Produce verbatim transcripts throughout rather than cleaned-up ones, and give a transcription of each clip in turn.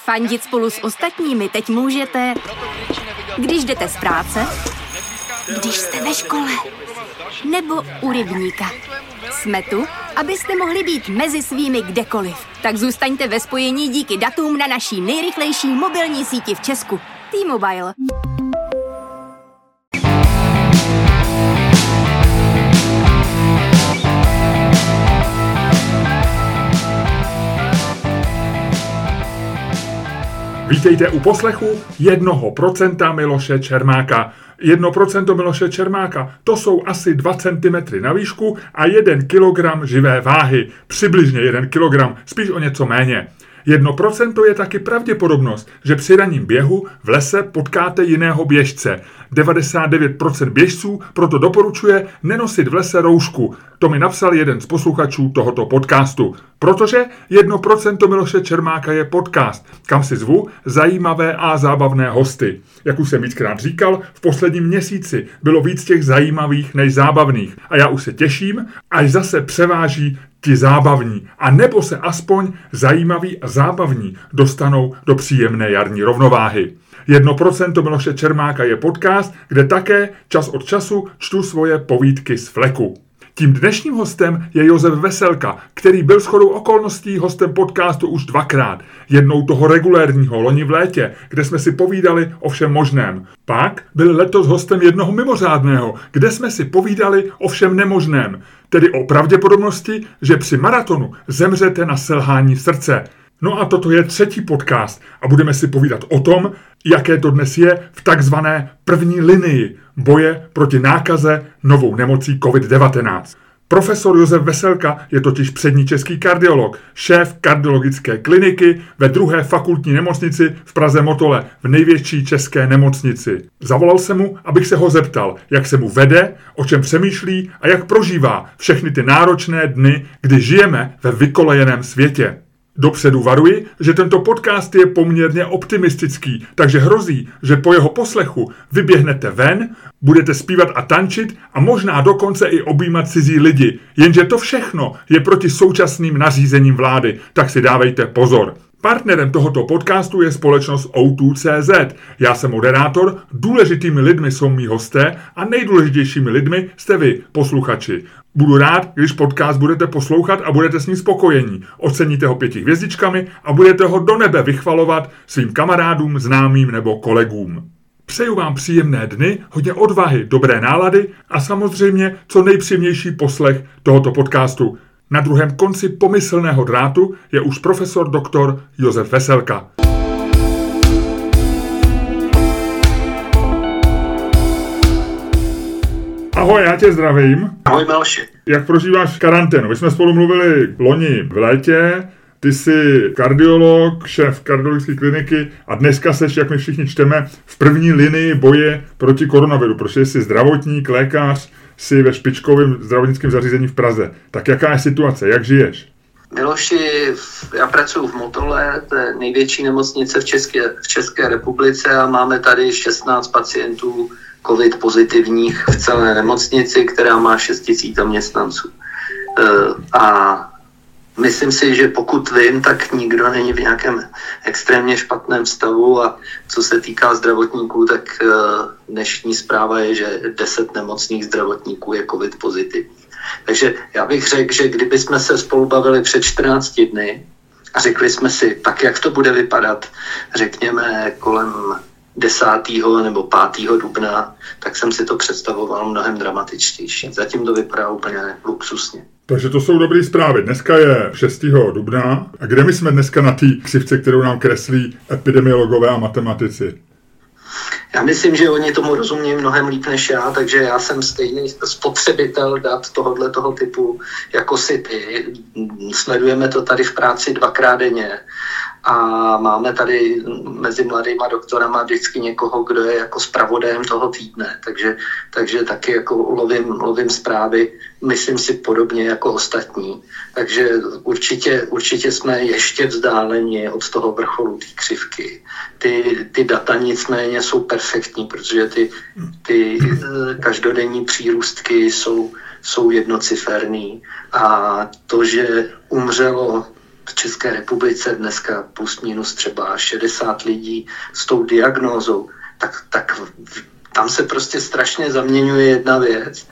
Fandit spolu s ostatními teď můžete, když jdete z práce, když jste ve škole, nebo u rybníka. Jsme tu, abyste mohli být mezi svými kdekoliv. Tak zůstaňte ve spojení díky datům na naší nejrychlejší mobilní síti v Česku. T-Mobile. Vítejte u poslechu jednoho procenta Miloše Čermáka. Jedno procento Miloše Čermáka, to jsou asi dva centimetry na výšku a jeden kilogram živé váhy. Přibližně jeden kilogram, spíš o něco méně. Jedno procento je taky pravděpodobnost, že při ranním běhu v lese potkáte jiného běžce. devadesát devět procent běžců proto doporučuje nenosit v lese roušku. To mi napsal jeden z posluchačů tohoto podcastu. Protože jedno procento Miloše Čermáka je podcast, kam si zvu zajímavé a zábavné hosty. Jak už jsem víckrát říkal, v posledním měsíci bylo víc těch zajímavých než zábavných. A já už se těším, až zase převáží ti zábavní. A nebo se aspoň zajímaví a zábavní dostanou do příjemné jarní rovnováhy. Jedno procento Miloše Čermáka je podcast, kde také čas od času čtu svoje povídky z fleku. Tím dnešním hostem je Josef Veselka, který byl shodou okolností hostem podcastu už dvakrát. Jednou toho regulérního loni v létě, kde jsme si povídali o všem možném. Pak byl letos hostem jednoho mimořádného, kde jsme si povídali o všem nemožném. Tedy o pravděpodobnosti, že při maratonu zemřete na selhání srdce. No a toto je třetí podcast a budeme si povídat o tom, jaké to dnes je v takzvané první linii boje proti nákaze novou nemocí covid devatenáct. Profesor Josef Veselka je totiž přední český kardiolog, šéf kardiologické kliniky ve druhé fakultní nemocnici v Praze Motole, v největší české nemocnici. Zavolal jsem mu, abych se ho zeptal, jak se mu vede, o čem přemýšlí a jak prožívá všechny ty náročné dny, kdy žijeme ve vykolejeném světě. Dopředu varuji, že tento podcast je poměrně optimistický, takže hrozí, že po jeho poslechu vyběhnete ven, budete zpívat a tančit a možná dokonce i objímat cizí lidi. Jenže to všechno je proti současným nařízením vlády, tak si dávejte pozor. Partnerem tohoto podcastu je společnost O dva tečka cé zet. Já jsem moderátor, důležitými lidmi jsou mý hosté a nejdůležitějšími lidmi jste vy, posluchači. Budu rád, když podcast budete poslouchat a budete s ním spokojení. Oceníte ho pěti hvězdičkami a budete ho do nebe vychvalovat svým kamarádům, známým nebo kolegům. Přeju vám příjemné dny, hodně odvahy, dobré nálady a samozřejmě co nejpříjemnější poslech tohoto podcastu. Na druhém konci pomyslného drátu je už profesor doktor Josef Veselka. Ahoj, já tě zdravím. Ahoj, Miloši. Jak prožíváš karanténu? My jsme spolu mluvili loni v létě, ty jsi kardiolog, šéf kardiologické kliniky a dneska seš, jak my všichni čteme, v první linii boje proti koronaviru, protože jsi zdravotník, lékař, jsi ve špičkovém zdravotnickém zařízení v Praze. Tak jaká je situace? Jak žiješ? Miloši, já pracuji v Motole, to je největší nemocnice v České, v České republice a máme tady šestnáct pacientů covid pozitivních v celé nemocnici, která má šest tisíc zaměstnanců. A myslím si, že pokud vím, tak nikdo není v nějakém extrémně špatném stavu a co se týká zdravotníků, tak dnešní zpráva je, že deset nemocných zdravotníků je covid pozitivních. Takže já bych řekl, že kdyby jsme se spolu bavili před čtrnácti dny a řekli jsme si, tak jak to bude vypadat, řekněme kolem desátého nebo pátého dubna, tak jsem si to představoval mnohem dramatičtější. Zatím to vypadá úplně luxusně. Takže to jsou dobré zprávy. Dneska je šestého dubna. A kde my jsme dneska na té křivce, kterou nám kreslí epidemiologové a matematici? Já myslím, že oni tomu rozumí mnohem líp než já, takže já jsem stejný spotřebitel dat tohohle toho typu jako si ty. Sledujeme to tady v práci dvakrát denně a máme tady mezi mladýma doktorama vždycky někoho, kdo je jako zpravodajem toho týdne, takže, takže taky jako lovím, lovím zprávy, myslím si podobně jako ostatní. Takže určitě, určitě jsme ještě vzdáleni od toho vrcholu té křivky. Ty, ty data nicméně jsou perfektní, protože ty, ty každodenní přírůstky jsou, jsou jednociferný a to, že umřelo v České republice dneska plus minus třeba šedesát lidí s tou diagnózou, tak, tak tam se prostě strašně zaměňuje jedna věc.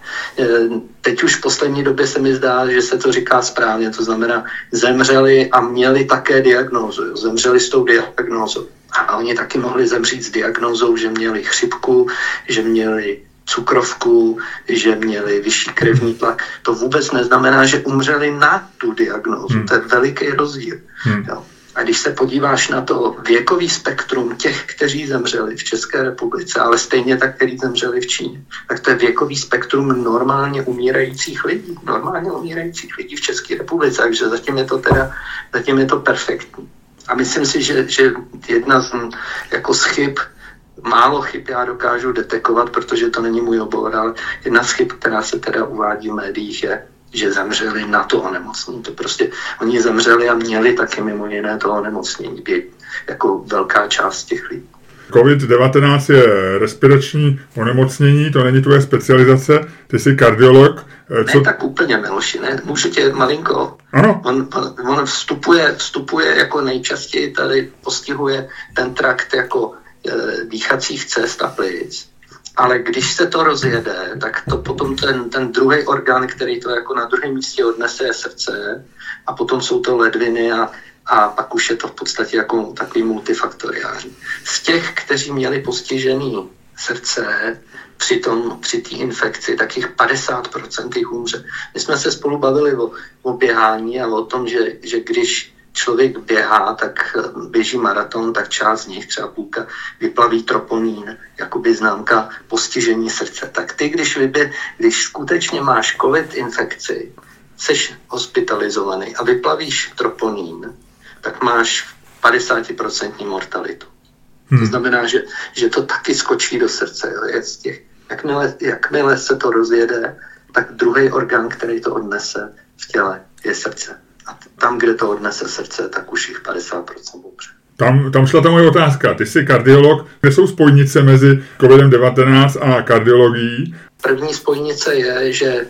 Teď už v poslední době se mi zdá, že se to říká správně, to znamená zemřeli a měli také diagnózu, zemřeli s tou diagnózou. A oni taky mohli zemřít s diagnózou, že měli chřipku, že měli cukrovku, že měli vyšší krevní tlak. To vůbec neznamená, že umřeli na tu diagnózu. Hmm. To je veliký rozdíl. Hmm. Jo. A když se podíváš na to věkový spektrum těch, kteří zemřeli v České republice, ale stejně tak, kteří zemřeli v Číně, tak to je věkový spektrum normálně umírajících lidí. Normálně umírajících lidí v České republice. Takže zatím je to teda, zatím je to perfektní. A myslím si, že, že jedna z, jako z chyb, málo chyb já dokážu detekovat, protože to není můj obor, ale jedna z chyb, která se teda uvádí v médiích, je, že zemřeli na to onemocnění. To prostě oni zemřeli a měli taky mimo jiné to onemocnění, jako velká část těch lidí. covid devatenáct je respirační onemocnění, to není tvoje specializace, ty jsi kardiolog. Co... Ne, tak úplně, Miloši, ne, můžu tě malinko. Ano. On, on vstupuje, vstupuje jako nejčastěji tady postihuje ten trakt jako e, dýchacích cest a plic. Ale když se to rozjede, tak to potom ten, ten druhý orgán, který to jako na druhém místě odnese, je srdce a potom jsou to ledviny a, a pak už je to v podstatě jako takový multifaktoriální. Z těch, kteří měli postižený srdce při tom, při té infekci, tak jich padesát procent jich umře. My jsme se spolu bavili o, o běhání a o tom, že, že když člověk běhá, tak běží maraton, tak část z nich, třeba půlka, vyplaví troponín, jakoby známka postižení srdce. Tak ty, když, vybě, když skutečně máš covid infekci, seš hospitalizovaný a vyplavíš troponín, tak máš padesát procent mortalitu. Hmm. To znamená, že, že to taky skočí do srdce. Jo? Je z těch, jakmile, jakmile se to rozjede, tak druhý orgán, který to odnese v těle, je srdce. A tam, kde to odnese srdce, tak už jich padesát procent umře. Tam, tam šla ta moje otázka. Ty jsi kardiolog. Kde jsou spojnice mezi covid devatenáct a kardiologií? První spojnice je, že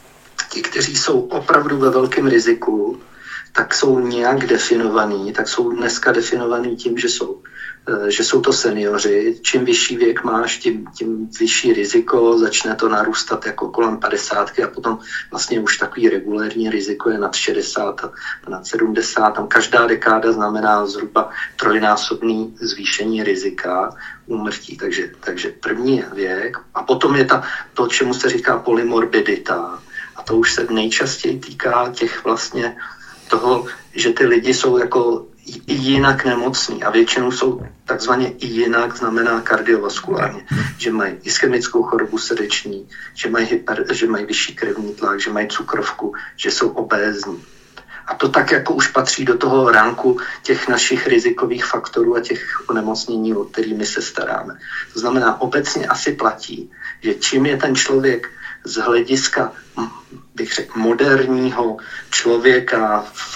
ti, kteří jsou opravdu ve velkém riziku, tak jsou nějak definovaní, tak jsou dneska definovaní tím, že jsou, že jsou to seniori. Čím vyšší věk máš, tím, tím vyšší riziko, začne to narůstat jako kolem padesátky a potom vlastně už takový regulérní riziko je nad šedesát a nad sedmdesát. Tam každá dekáda znamená zhruba trojnásobný zvýšení rizika úmrtí. Takže, takže první je věk a potom je ta, to, čemu se říká polymorbidita. A to už se nejčastěji týká těch vlastně toho, že ty lidi jsou jako i jinak nemocní a většinou jsou takzvaně i jinak, znamená kardiovaskulárně, že mají ischemickou chorobu srdeční, že mají, hyper, že mají vyšší krevní tlak, že mají cukrovku, že jsou obézní. A to tak jako už patří do toho ranku těch našich rizikových faktorů a těch onemocnění, o kterými se staráme. To znamená, obecně asi platí, že čím je ten člověk z hlediska, bych řekl, moderního člověka v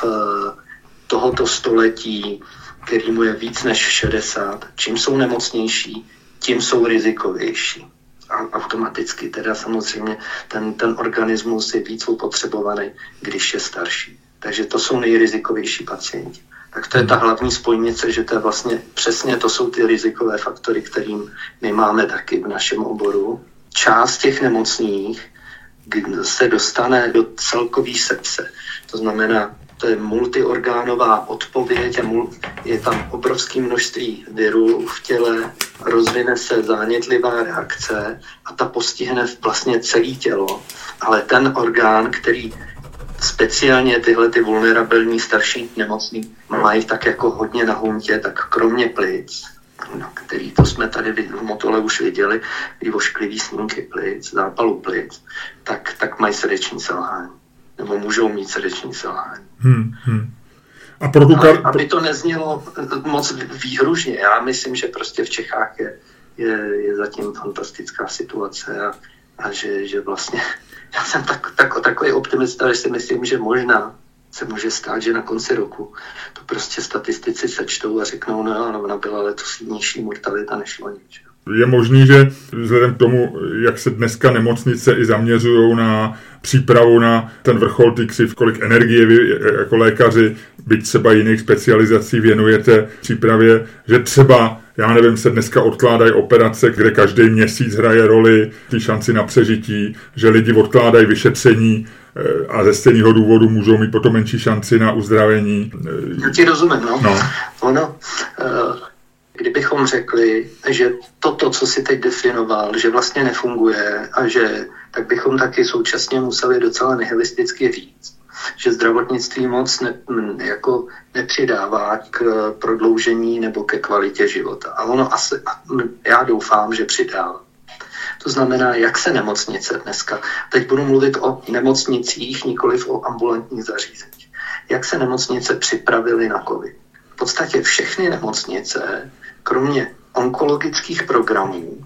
tohoto století, který mu je víc než šedesát, čím jsou nemocnější, tím jsou rizikovější. A automaticky teda samozřejmě ten, ten organismus je víc upotřebovaný, když je starší. Takže to jsou nejrizikovější pacienti. Tak to je ta hlavní spojnice, že to je vlastně přesně to jsou ty rizikové faktory, kterým my máme taky v našem oboru. Část těch nemocných se dostane do celkové sepse. To znamená, to je multiorgánová odpověď a je tam obrovské množství virů v těle, rozvine se zánětlivá reakce a ta postihne vlastně celé tělo. Ale ten orgán, který speciálně tyhle ty vulnerabilní starší nemocní mají tak jako hodně na huntě, tak kromě plic, no, který to jsme tady v Motole už viděli, i ošklivý snímky plic, zápalu plic, tak, tak mají srdeční selhání. Nebo můžou mít srdeční selhání. Hmm, hmm. A pro tu kar... Aby to neznělo moc výhružně, já myslím, že prostě v Čechách je, je, je zatím fantastická situace a, a že, že vlastně já jsem tak, tak, takový optimista, že si myslím, že možná se může stát, že na konci roku to prostě statistici sečtou a řeknou, no, no ona byla letos nižší mortalita než loni. Je možný, že vzhledem k tomu, jak se dneska nemocnice i zaměřují na přípravu na ten vrchol té křivky, kolik energie vy jako lékaři, byť třeba jiných specializací věnujete přípravě, že třeba, já nevím, se dneska odkládají operace, kde každý měsíc hraje roli ty šanci na přežití, že lidi odkládají vyšetření a ze stejného důvodu můžou mít potom menší šanci na uzdravení. Já ti rozumím, no. no. Ono, uh... kdybychom řekli, že toto, co si teď definoval, že vlastně nefunguje a že tak bychom taky současně museli docela nihilisticky říct, že zdravotnictví moc ne, jako nepřidává k prodloužení nebo ke kvalitě života. A ono asi, já doufám, že přidává. To znamená, jak se nemocnice dneska, teď budu mluvit o nemocnicích, nikoliv o ambulantních zařízeních, jak se nemocnice připravily na covid. V podstatě všechny nemocnice, kromě onkologických programů,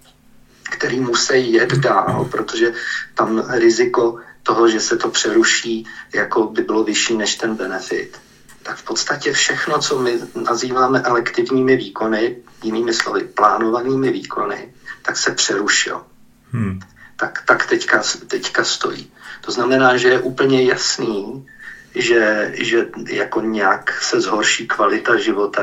který musí jet dál, protože tam riziko toho, že se to přeruší, jako by bylo vyšší než ten benefit, tak v podstatě všechno, co my nazýváme elektivními výkony, jinými slovy plánovanými výkony, tak se přerušilo. Hmm. Tak, tak teďka, teďka stojí. To znamená, že je úplně jasný, že, že jako nějak se zhorší kvalita života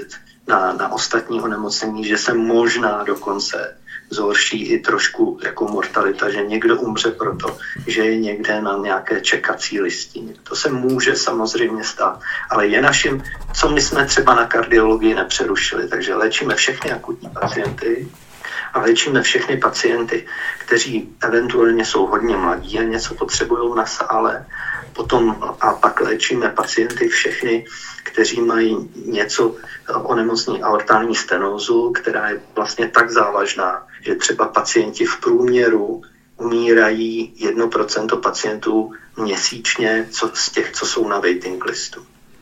na, na ostatní onemocnění, že se možná dokonce zhorší i trošku jako mortalita, že někdo umře proto, že je někde na nějaké čekací listině. To se může samozřejmě stát, ale je naším, co my jsme třeba na kardiologii nepřerušili, takže léčíme všechny akutní pacienty a léčíme všechny pacienty, kteří eventuálně jsou hodně mladí a něco potřebují na sále. Potom a pak léčíme pacienty všechny, kteří mají něco onemocnění aortální stenózu, která je vlastně tak závažná, že třeba pacienti v průměru umírají jedno procento pacientů měsíčně co, z těch, co jsou na waiting listu.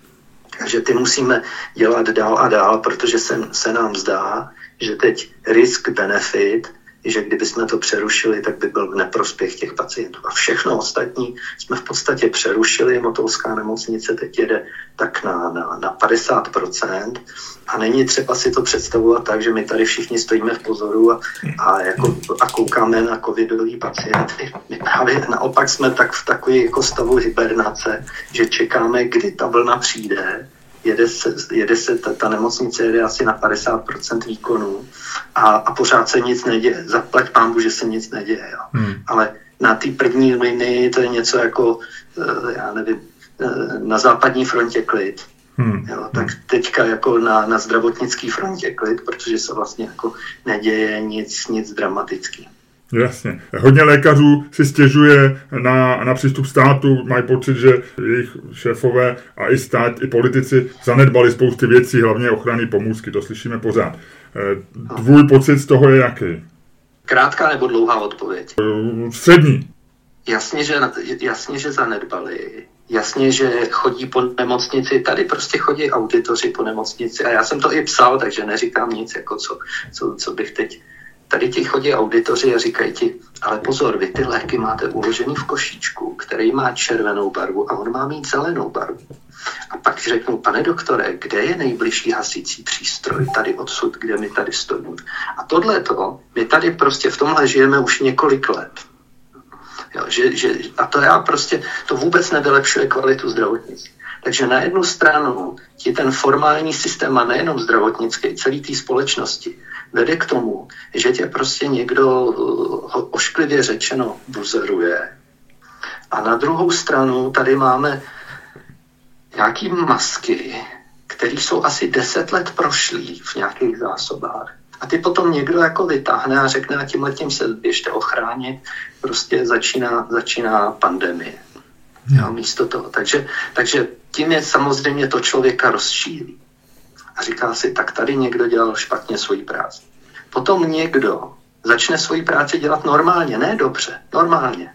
Takže ty musíme dělat dál a dál, protože se, se nám zdá, že teď risk-benefit, že kdybychom to přerušili, tak by byl v neprospěch těch pacientů. A všechno ostatní jsme v podstatě přerušili. Motolská nemocnice teď jede tak na, na, na padesát procent a není třeba si to představovat tak, že my tady všichni stojíme v pozoru a, a, jako, a koukáme na covidový pacienty. My právě naopak jsme tak v takové jako stavu hibernace, že čekáme, kdy ta vlna přijde. Jede se, jede se ta, ta nemocnice jede asi na padesát procent výkonu a, a pořád se nic neděje. Zaplať pánbu, že se nic neděje. Jo. Hmm. Ale na té první linii to je něco jako, já nevím, na západní frontě klid. Hmm. Jo, tak teďka jako na, na zdravotnické frontě klid, protože se vlastně jako neděje nic, nic dramatického. Jasně. Hodně lékařů si stěžuje na, na přístup státu, mají pocit, že jejich šéfové a i stát, i politici zanedbali spousty věcí, hlavně ochranné pomůcky, to slyšíme pořád. Tvůj pocit z toho je jaký? Krátká nebo dlouhá odpověď? Střední. Jasně, že, jasně, že zanedbali. Jasně, že chodí po nemocnici, tady prostě chodí auditoři po nemocnici a já jsem to i psal, takže neříkám nic, jako co, co, co bych teď... Tady ti chodí auditoři a říkají ti, ale pozor, vy ty léky máte uložený v košíčku, který má červenou barvu a on má mít zelenou barvu. A pak řeknou, pane doktore, kde je nejbližší hasicí přístroj tady odsud, kde my tady stojíme. A tohleto, my tady prostě v tomhle žijeme už několik let. Jo, že, že, a to já prostě, to vůbec nevylepšuje kvalitu zdravotnictví. Takže na jednu stranu ti ten formální systém, a nejenom zdravotnický, celý té společnosti, vede k tomu, že tě prostě někdo ošklivě řečeno buzeruje. A na druhou stranu tady máme nějaký masky, které jsou asi deset let prošlý v nějakých zásobách. A ty potom někdo jako vytáhne a řekne, a tímhletím se běžte ochránit, prostě začíná, začíná pandemie. Jo, místo toho. Takže, takže tím je samozřejmě to člověka rozšíří. A říká si, tak tady někdo dělal špatně svoji práci. Potom někdo začne svoji práci dělat normálně, ne dobře, normálně.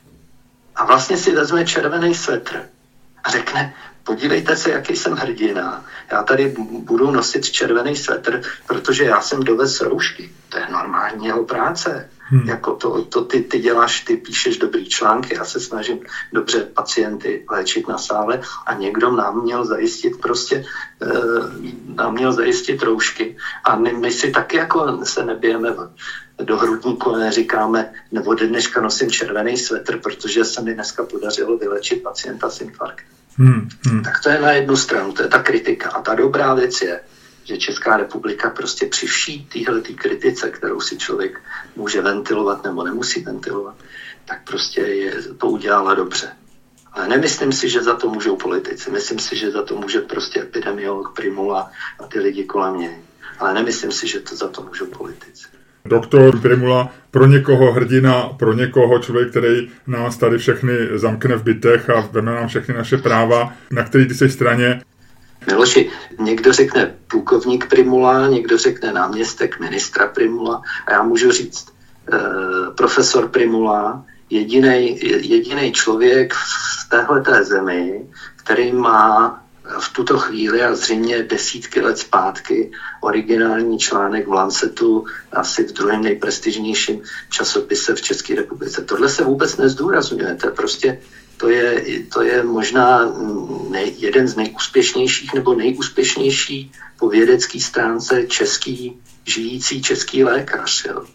A vlastně si vezme červený svetr a řekne, podívejte se, jaký jsem hrdina. Já tady budu nosit červený svetr, protože já jsem dovez roušky. To je normální jeho práce. Hmm. Jako to, to ty, ty děláš, ty píšeš dobrý články, já se snažím dobře pacienty léčit na sále a někdo nám měl zajistit prostě, e, nám měl zajistit roušky a my, my si taky jako se nebijeme do hrudníku, neříkáme, nebo dneška nosím červený svetr, protože se mi dneska podařilo vylečit pacienta s infarktem. Hmm. Hmm. Tak to je na jednu stranu, to je ta kritika. A ta dobrá věc je, že Česká republika prostě při vší téhletý kritice, kterou si člověk může ventilovat nebo nemusí ventilovat, tak prostě je, to udělala dobře. Ale nemyslím si, že za to můžou politici. Myslím si, že za to může prostě epidemiolog Prymula a ty lidi kolem něj. Ale nemyslím si, že to za to můžou politici. Doktor Prymula, pro někoho hrdina, pro někoho člověk, který nás tady všechny zamkne v bytech a veme nám všechny naše práva, na který ty jsi straně. Miloši, někdo řekne plukovník Prymula, někdo řekne náměstek ministra Prymula a já můžu říct eh, profesor Prymula, jedinej, jedinej člověk v téhleté zemi, který má v tuto chvíli a zřejmě desítky let zpátky originální článek v Lancetu, asi v druhém nejprestižnějším časopise v České republice. Tohle se vůbec nezdůrazňuje, to je prostě To je, to je možná nej, jeden z nejúspěšnějších nebo nejúspěšnější po vědecké stránce český, žijící český lékař, jo.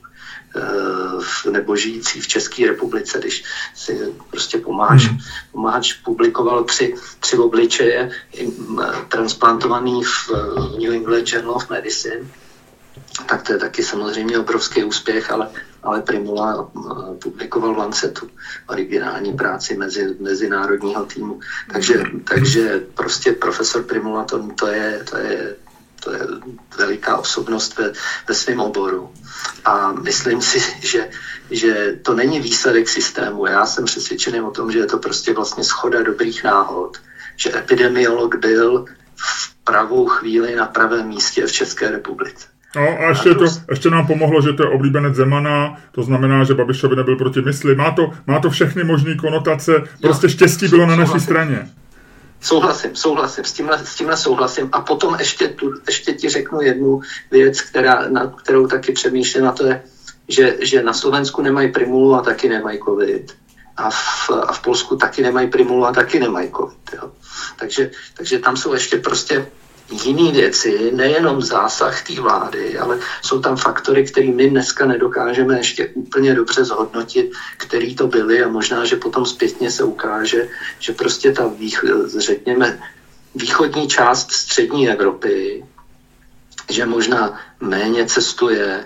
E, nebo žijící v České republice, když si prostě pomáháš, hmm. pomáháš publikoval tři, tři obličeje transplantovaný v New England Journal of Medicine, tak to je taky samozřejmě obrovský úspěch, ale ale Prymula publikoval v Lancetu originální práci mezi, mezinárodního týmu. Takže, takže prostě profesor Prymula to, to, je, to, je, to je veliká osobnost ve, ve svém oboru. A myslím si, že, že to není výsledek systému. Já jsem přesvědčený o tom, že je to prostě vlastně shoda dobrých náhod. Že epidemiolog byl v pravou chvíli na pravém místě v České republice. No a ještě, to, ještě nám pomohlo, že to je oblíbenec Zemana, to znamená, že Babišovi nebyl proti mysli. Má to, má to všechny možné konotace, prostě štěstí bylo na naší straně. Souhlasím, souhlasím, s tímhle, s tímhle souhlasím. A potom ještě, tu, ještě ti řeknu jednu věc, která, na kterou taky přemýšlím, a to je, že, že na Slovensku nemají Prymulu a taky nemají covid. A v, a v Polsku taky nemají Prymulu a taky nemají covid. Jo. Takže, takže tam jsou ještě prostě jiné věci, nejenom zásah té vlády, ale jsou tam faktory, které my dneska nedokážeme ještě úplně dobře zhodnotit, který to byly a možná, že potom zpětně se ukáže, že prostě ta, řekněme, východní část střední Evropy, že možná méně cestuje,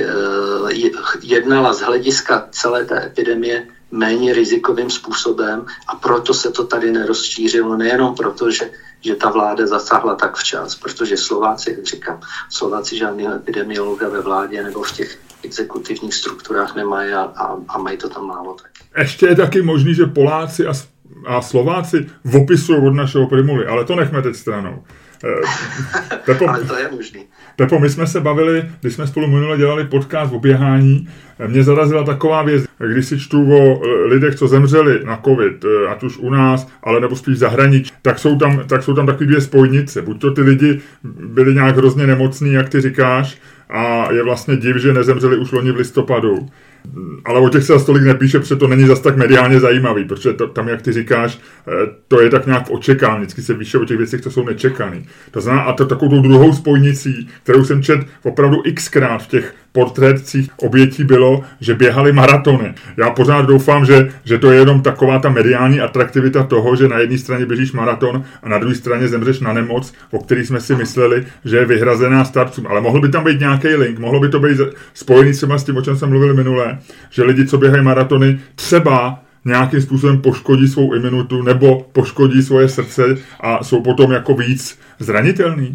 jednala z hlediska celé té epidemie méně rizikovým způsobem a proto se to tady nerozšířilo, nejenom proto, že že ta vláda zasáhla tak včas, protože Slováci, jak říkám, Slováci žádného epidemiologa ve vládě nebo v těch exekutivních strukturách nemají a, a, a mají to tam málo taky. Ještě je taky možný, že Poláci a, a Slováci opisují od našeho Prymuly, ale to nechme teď stranou. Pepo, ale to je možný. Pepo, my jsme se bavili, když jsme spolu minule dělali podcast o běhání, mě zarazila taková věc, když si čtu o lidech, co zemřeli na covid, ať už u nás, ale nebo spíš v zahraničí, tak jsou tam, tak jsou tam takové dvě spojnice. Buď to ty lidi byli nějak hrozně nemocní, jak ty říkáš, a je vlastně div, že nezemřeli už loni v listopadu. Ale o těch se zase tolik nepíše, protože to není zas tak mediálně zajímavý, protože to, tam, jak ty říkáš, to je tak nějak v očekání. Vždycky se píše o těch věcech, co jsou nečekaný. To znamená, a to takovou tou druhou spojnicí, kterou jsem četl opravdu xkrát v těch portrétcích obětí bylo, že běhali maratony. Já pořád doufám, že, že to je jenom taková ta mediální atraktivita toho, že na jedné straně běžíš maraton a na druhé straně zemřeš na nemoc, o který jsme si mysleli, že je vyhrazená starcům. Ale mohl by tam být nějaký link, mohlo by to být spojený třeba s tím, o čem jsem mluvil minule, že lidi, co běhají maratony, třeba nějakým způsobem poškodí svou imunitu nebo poškodí svoje srdce a jsou potom jako víc zranitelný.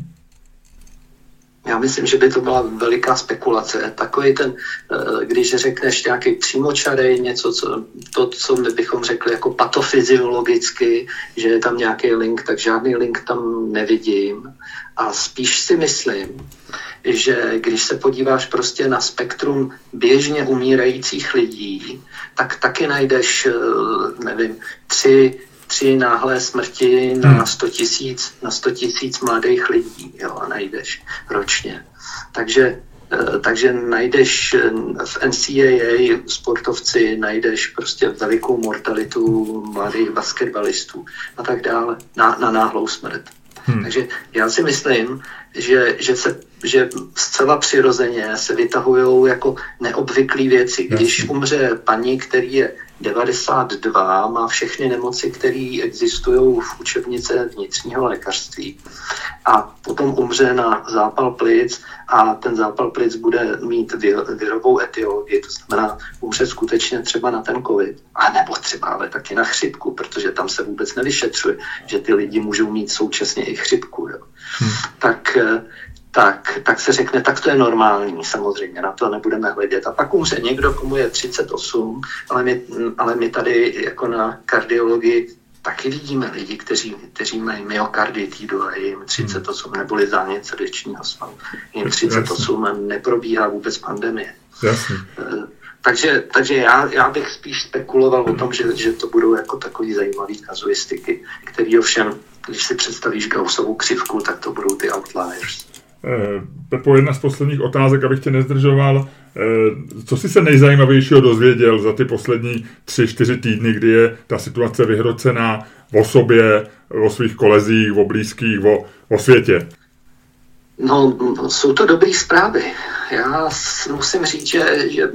Já myslím, že by to byla veliká spekulace. Takový ten, když řekneš nějaký přímočarej, něco, co, to, co my bychom řekli jako patofyziologicky, že je tam nějaký link, tak žádný link tam nevidím. A spíš si myslím, že když se podíváš prostě na spektrum běžně umírajících lidí, tak taky najdeš, nevím, tři tři náhlé smrti na sto tisíc na sto tisíc mladých lidí, jo, a najdeš ročně. Takže Takže najdeš v N C A A sportovci, najdeš prostě velikou mortalitu mladých basketbalistů a tak dále na, na náhlou smrt. Hmm. Takže já si myslím, že, že, se, že zcela přirozeně se vytahují jako neobvyklé věci. Když umře paní, který je devadesát dva, má všechny nemoci, které existují v učebnice vnitřního lékařství a potom umře na zápal plic a ten zápal plic bude mít virovou etiologii, to znamená umře skutečně třeba na ten covid, a nebo třeba ale taky na chřipku, protože tam se vůbec nevyšetřuje, že ty lidi můžou mít současně i chřipku. Jo. Hmm. Tak Tak, tak se řekne, tak to je normální, samozřejmě, na to nebudeme hledět. A pak umře někdo, komu je třicet osm, ale my, ale my tady jako na kardiologii taky vidíme lidi, kteří, kteří mají myokarditidu a jim třicet osm, neboli zánět srdečního svalu. Jim třicet osm a neprobíhá vůbec pandemie. Jasně. Takže, takže já, já bych spíš spekuloval o tom, že, že to budou jako takový zajímavý kazuistiky, který ovšem, když si představíš Gaussovu křivku, tak to budou ty outliers. Pepo, jedna z posledních otázek, abych tě nezdržoval. Co jsi se nejzajímavějšího dozvěděl za ty poslední tři, čtyři týdny, kdy je ta situace vyhrocená o sobě, o svých kolezích, o blízkých, o, o světě? No, jsou to dobré zprávy. Já musím říct, že, že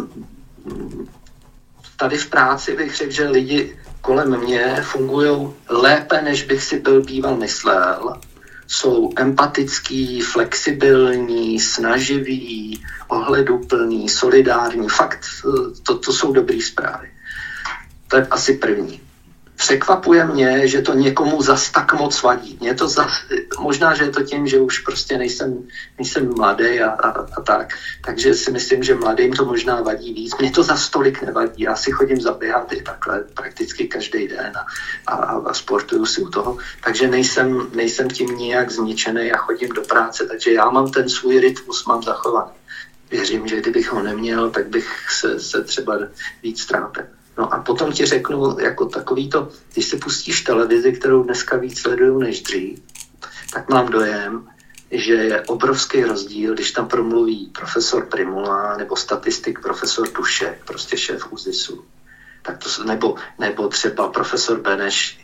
tady v práci bych řekl, že lidi kolem mě fungují lépe, než bych si byl býval myslel. Jsou empatický, flexibilní, snaživí, ohleduplní, solidární. Fakt, to, to jsou dobré zprávy. To je asi první. Překvapuje mě, že to někomu zas tak moc vadí. Mě to zas, možná, že je to tím, že už prostě nejsem, nejsem mladý a, a, a tak. Takže si myslím, že mladým to možná vadí víc. Mně to zas tolik nevadí. Já si chodím zaběhat i takhle prakticky každý den a, a, a sportuju si u toho. Takže nejsem, nejsem tím nijak zničený a chodím do práce. Takže já mám ten svůj rytmus, mám zachovaný. Věřím, že kdybych ho neměl, tak bych se, se třeba víc trápil. No a potom ti řeknu, jako takový to, když si pustíš televizi, kterou dneska víc sleduju než dřív, tak mám dojem, že je obrovský rozdíl, když tam promluví profesor Primula nebo statistik profesor Dušek, prostě šéf ÚZISu, tak to, nebo, nebo třeba profesor Beneš,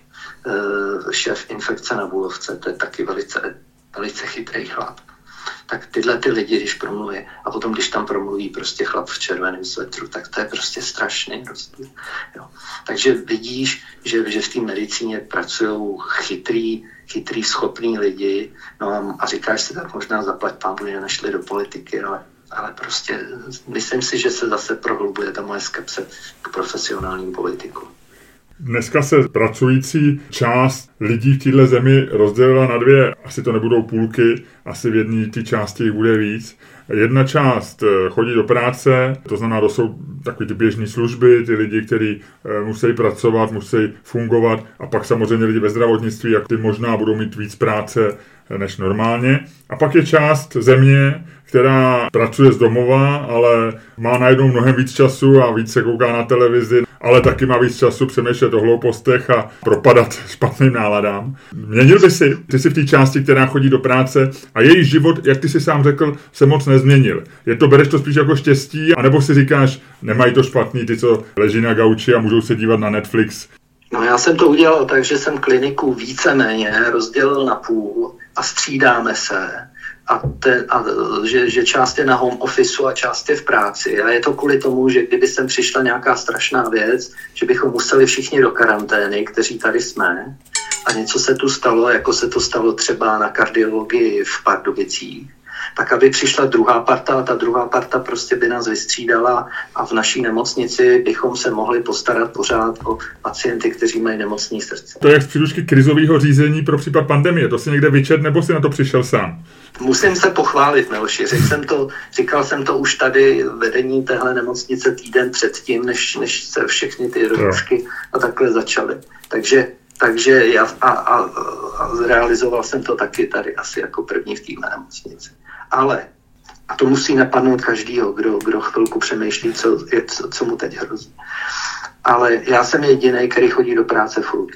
šéf infekce na Bulovce, to je taky velice, velice chytrý chlap. Tak tyhle ty lidi, když promluví, a potom, když tam promluví prostě chlap v červeném svetru, tak to je prostě strašný rozdíl. Jo. Takže vidíš, že, že v té medicíně pracují chytrý, chytrý, schopný lidi, no a, a říkáš si, tak možná zaplať pánu, že nešli do politiky, ale, ale prostě myslím si, že se zase prohlubuje ta moje skepse k profesionálním politikům. Dneska se pracující část lidí v této zemi rozdělila na dvě, asi to nebudou půlky, asi v jedné té části jich bude víc. Jedna část chodí do práce, to znamená, to jsou takové ty běžné služby, ty lidi, kteří musí pracovat, musí fungovat, a pak samozřejmě lidi ve zdravotnictví, jak ty možná budou mít víc práce než normálně. A pak je část země, která pracuje z domova, ale má najednou mnohem víc času a víc se kouká na televizi, ale taky má víc času přemýšlet o hloupostech a propadat špatným náladám. Měnil by si, ty jsi v té části, která chodí do práce, a její život, jak ty si sám řekl, se moc nezměnil. Je to, bereš to spíš jako štěstí, anebo si říkáš, nemají to špatný, ty, co leží na gauči a můžou se dívat na Netflix? No já jsem to udělal tak, že jsem kliniku víceméně rozdělil na půl a střídáme se. A, ten, a že, že část je na home officeu a část je v práci. A je to kvůli tomu, že kdyby sem přišla nějaká strašná věc, že bychom museli všichni do karantény, kteří tady jsme, a něco se tu stalo, jako se to stalo třeba na kardiologii v Pardubicích, tak aby přišla druhá parta a ta druhá parta prostě by nás vystřídala a v naší nemocnici bychom se mohli postarat pořád o pacienty, kteří mají nemocný srdce. To je z příručky krizového řízení pro případ pandemie. To si někde vyčet, nebo si na to přišel sám? Musím se pochválit, Miloši. Řekl jsem to, říkal jsem to už tady vedení téhle nemocnice týden předtím, než, než se všechny ty roušky a takhle začaly. Takže Takže já a, a, a zrealizoval jsem to taky tady asi jako první v téhle nemocnici. Ale, a to musí napadnout každýho, kdo, kdo chvilku přemýšlí, co, co, co mu teď hrozí. Ale já jsem jedinej, který chodí do práce furt.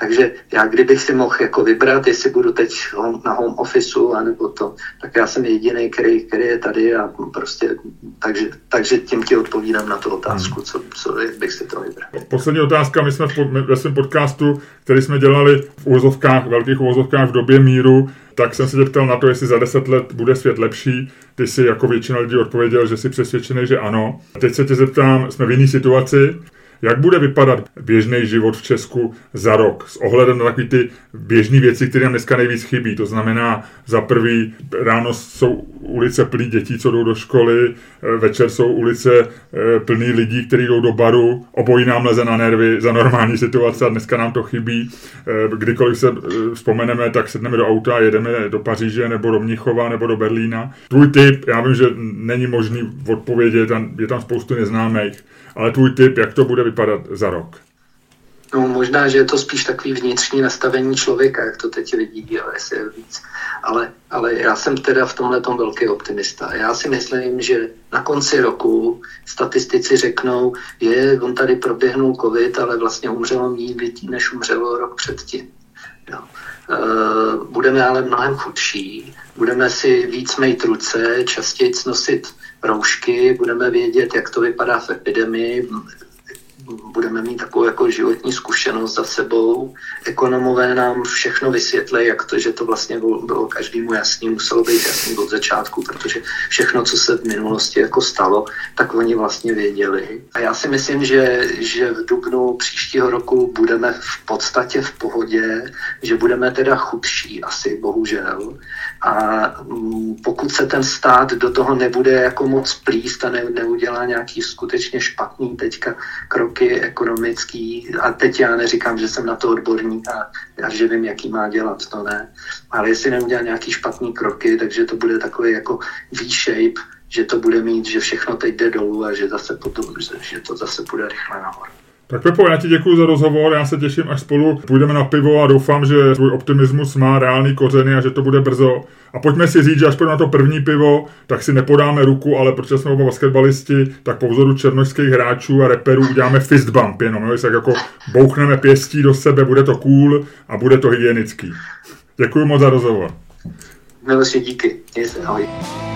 Takže já kdybych si mohl jako vybrat, jestli budu teď na home officeu, anebo to, tak já jsem jediný, který, který je tady a prostě, takže, takže tím ti odpovídám na tu otázku, co, co jak bych si to vybral. Poslední otázka, my jsme ve svém podcastu, který jsme dělali v uvozovkách, velkých uvozovkách v době míru, tak jsem se tě ptal na to, jestli za deset let bude svět lepší. Ty jsi jako většina lidí odpověděl, že jsi přesvědčený, že ano. Teď se tě zeptám, jsme v jiné situaci. Jak bude vypadat běžný život v Česku za rok s ohledem na takové ty běžné věci, které nám dneska nejvíc chybí? To znamená, za prvý ráno jsou ulice plný dětí, co jdou do školy, večer jsou ulice plný lidí, kteří jdou do baru, obojí nám leze na nervy za normální situace a dneska nám to chybí. Kdykoliv se vzpomeneme, tak sedneme do auta a jedeme do Paříže nebo do Mnichova nebo do Berlína. Tvůj tip, já vím, že není možný odpovědět, je tam spoustu neznámých, ale tvůj tip, jak to bude vypadat za rok? No možná, že je to spíš takový vnitřní nastavení člověka, jak to teď vidí, ale jestli je víc. Ale, ale já jsem teda v tomhletom velký optimista. Já si myslím, že na konci roku statistici řeknou, je, on tady proběhnul covid, ale vlastně umřelo méně lidí, než umřelo rok předtím. Jo. E, budeme ale mnohem chudší, budeme si víc mejt ruce, častěji nosit roušky, budeme vědět, jak to vypadá v epidemii, budeme mít takovou jako životní zkušenost za sebou. Ekonomové nám všechno vysvětlí, jak to, že to vlastně bylo, bylo každému jasný, muselo být jasný od začátku, protože všechno, co se v minulosti jako stalo, tak oni vlastně věděli. A já si myslím, že, že v dubnu příštího roku budeme v podstatě v pohodě, že budeme teda chudší asi, bohužel. A pokud se ten stát do toho nebude jako moc plíst a ne, neudělá nějaký skutečně špatný teďka kroky ekonomický, a teď já neříkám, že jsem na to odborník a, a že vím, jaký má dělat, to ne. Ale jestli neudělá nějaký špatný kroky, takže to bude takový jako V-shape, že to bude mít, že všechno teď jde dolů a že, zase potom, že to zase půjde rychle nahoru. Tak Pepo, já ti děkuji za rozhovor, já se těším, až spolu půjdeme na pivo a doufám, že tvůj optimismus má reálný kořeny a že to bude brzo. A pojďme si říct, že až půjdeme na to první pivo, tak si nepodáme ruku, ale protože jsme oba basketbalisti, tak po vzoru černošských hráčů a reperů uděláme fist bump jenom, jo? Tak jako bouchneme pěstí do sebe, bude to cool a bude to hygienický. Děkuji moc za rozhovor. Miloši, díky. Ahoj.